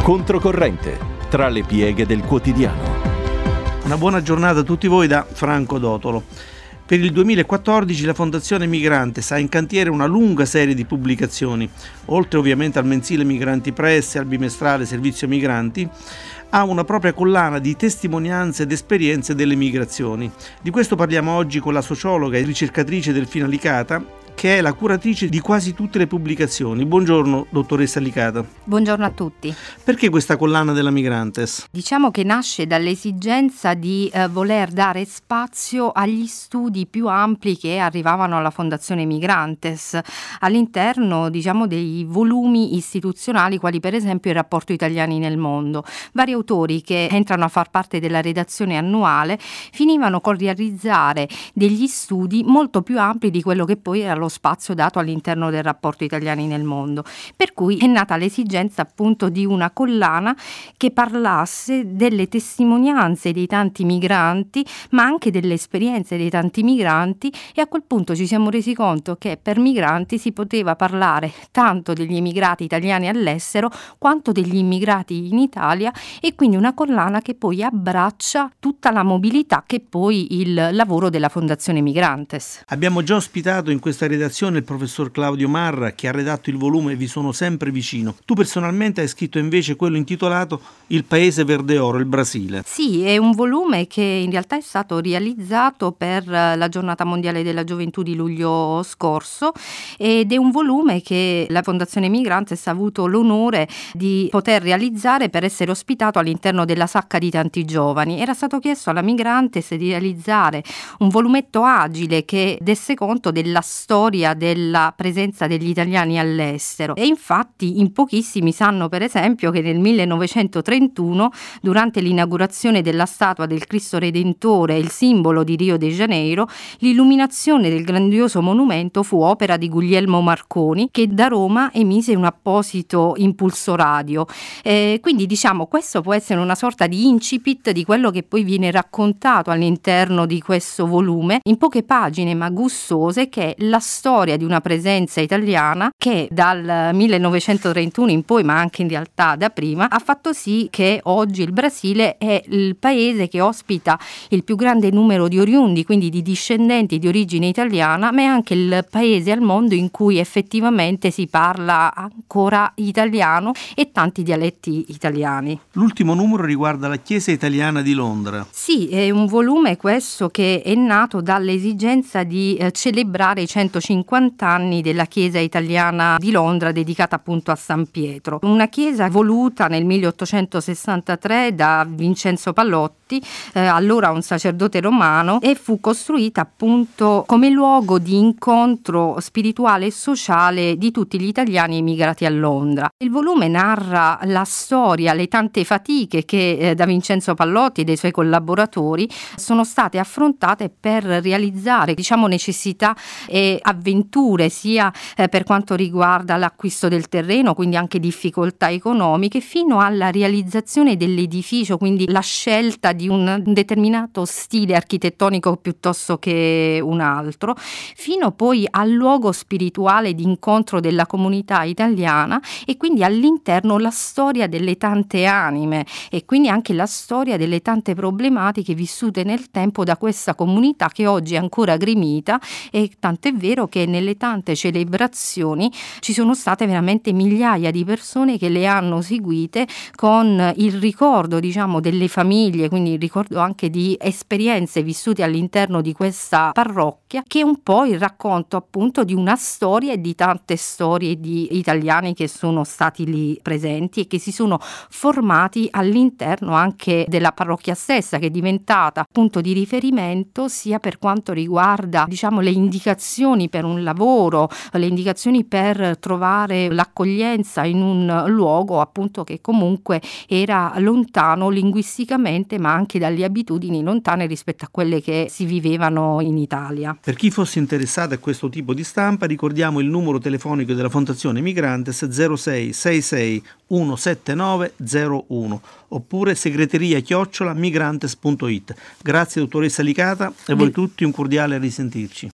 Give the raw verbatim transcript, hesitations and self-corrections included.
Controcorrente, tra le pieghe del quotidiano. Una buona giornata a tutti voi da Franco Dotolo. Per il duemilaquattordici la Fondazione Migrantes ha in cantiere una lunga serie di pubblicazioni, oltre ovviamente al mensile Migranti Press e al bimestrale Servizio Migranti, ha una propria collana di testimonianze ed esperienze delle migrazioni. Di questo parliamo oggi con la sociologa e ricercatrice Delfina Licata, che è la curatrice di quasi tutte le pubblicazioni. Buongiorno, dottoressa Licata. Buongiorno a tutti. Perché questa collana della Migrantes? Diciamo che nasce dall'esigenza di eh, voler dare spazio agli studi più ampli che arrivavano alla Fondazione Migrantes all'interno, diciamo, dei volumi istituzionali, quali per esempio i rapporti italiani nel mondo. Vari autori che entrano a far parte della redazione annuale finivano con realizzare degli studi molto più ampi di quello che poi era lo spazio dato all'interno del rapporto italiani nel mondo, per cui è nata l'esigenza appunto di una collana che parlasse delle testimonianze dei tanti migranti, ma anche delle esperienze dei tanti migranti, e a quel punto ci siamo resi conto che per migranti si poteva parlare tanto degli immigrati italiani all'estero quanto degli immigrati in Italia, e quindi una collana che poi abbraccia tutta la mobilità che è poi il lavoro della Fondazione Migrantes. Abbiamo già ospitato in questa redazione il professor Claudio Marra, che ha redatto il volume Vi sono sempre vicino. Tu personalmente hai scritto invece quello intitolato Il Paese Verde Oro, il Brasile. Sì, è un volume che in realtà è stato realizzato per la Giornata Mondiale della Gioventù di luglio scorso, ed è un volume che la Fondazione Migrantes ha avuto l'onore di poter realizzare per essere ospitato all'interno della Sacca di tanti giovani. Era stato chiesto alla Migrantes di realizzare un volumetto agile che desse conto della storia della presenza degli italiani all'estero, e infatti in pochissimi sanno per esempio che nel millenovecentotrentuno, durante l'inaugurazione della statua del Cristo Redentore, il simbolo di Rio de Janeiro, l'illuminazione del grandioso monumento fu opera di Guglielmo Marconi, che da Roma emise un apposito impulso radio. Eh, quindi diciamo questo può essere una sorta di incipit di quello che poi viene raccontato all'interno di questo volume in poche pagine ma gustose, che è la storia di una presenza italiana che dal millenovecentotrentuno in poi, ma anche in realtà da prima, ha fatto sì che oggi il Brasile è il paese che ospita il più grande numero di oriundi, quindi di discendenti di origine italiana, ma è anche il paese al mondo in cui effettivamente si parla ancora italiano e tanti dialetti italiani. L'ultimo numero riguarda la Chiesa Italiana di Londra. Sì, è un volume questo che è nato dall'esigenza di eh, celebrare i centocinquanta anni della Chiesa Italiana di Londra, dedicata appunto a San Pietro. Una chiesa voluta nel milleottocentosessantatré da Vincenzo Pallotti, eh, allora un sacerdote romano, e fu costruita appunto come luogo di incontro spirituale e sociale di tutti gli italiani emigrati a Londra. Il volume narra la storia, le tante fatiche che eh, da Vincenzo Pallotti e dei suoi collaboratori sono state affrontate per realizzare, diciamo, necessità e avventure, sia eh, per quanto riguarda l'acquisto del terreno, quindi anche difficoltà economiche, fino alla realizzazione dell'edificio, quindi la scelta di un determinato stile architettonico piuttosto che un altro, fino poi al luogo spirituale di incontro della comunità italiana, e quindi all'interno la storia delle tante anime e quindi anche la storia delle tante problematiche vissute nel tempo da questa comunità, che oggi è ancora gremita, e tant'è vero che nelle tante celebrazioni ci sono state veramente migliaia di persone che le hanno seguite con il ricordo, diciamo, delle famiglie, quindi il ricordo anche di esperienze vissute all'interno di questa parrocchia, che è un po' il racconto appunto di una storia e di tante storie di italiani che sono stati lì presenti e che si sono formati all'interno anche della parrocchia stessa, che è diventata punto di riferimento sia per quanto riguarda, diciamo, le indicazioni per un lavoro, le indicazioni per trovare l'accoglienza in un luogo appunto che comunque era lontano linguisticamente, ma anche dalle abitudini lontane rispetto a quelle che si vivevano in Italia. Per chi fosse interessato a questo tipo di stampa, ricordiamo il numero telefonico della Fondazione Migrantes zero sei sei sei uno sette nove zero uno oppure segreteria chiocciola migrantes punto it. Grazie dottoressa Licata e a voi tutti un cordiale risentirci.